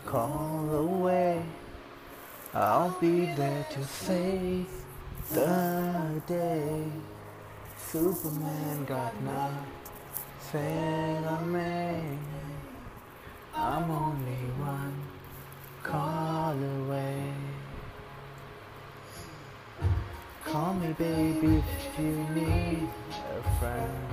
call away. I'll be there to save the day. Superman got nothing on me. I'm only one call away. Call me baby if you need a friend.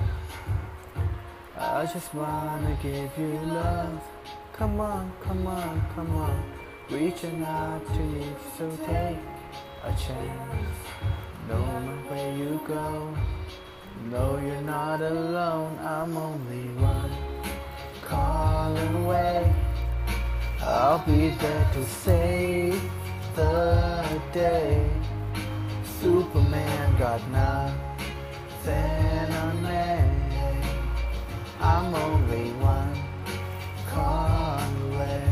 I just wanna give you love. Come on, come on, come on. Reaching out to you, so take a chance. No matter where you go, no, you're not alone. I'm only one call away. I'll be there to save the day. Superman got nothing on me. I'm only one call away.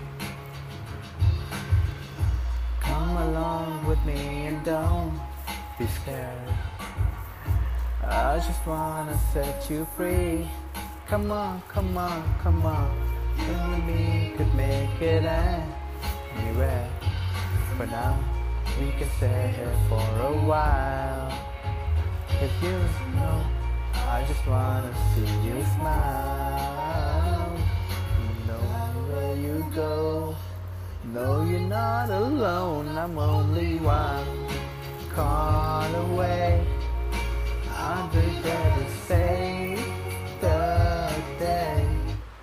Come along with me and don't be scared. I just wanna set you free. Come on, come on, come on. You and me could make it anywhere. For now, we can stay here for a while. If you know, I just wanna see you smile. Know where you go. No, you're not alone. I'm only one call away. I'll be there to say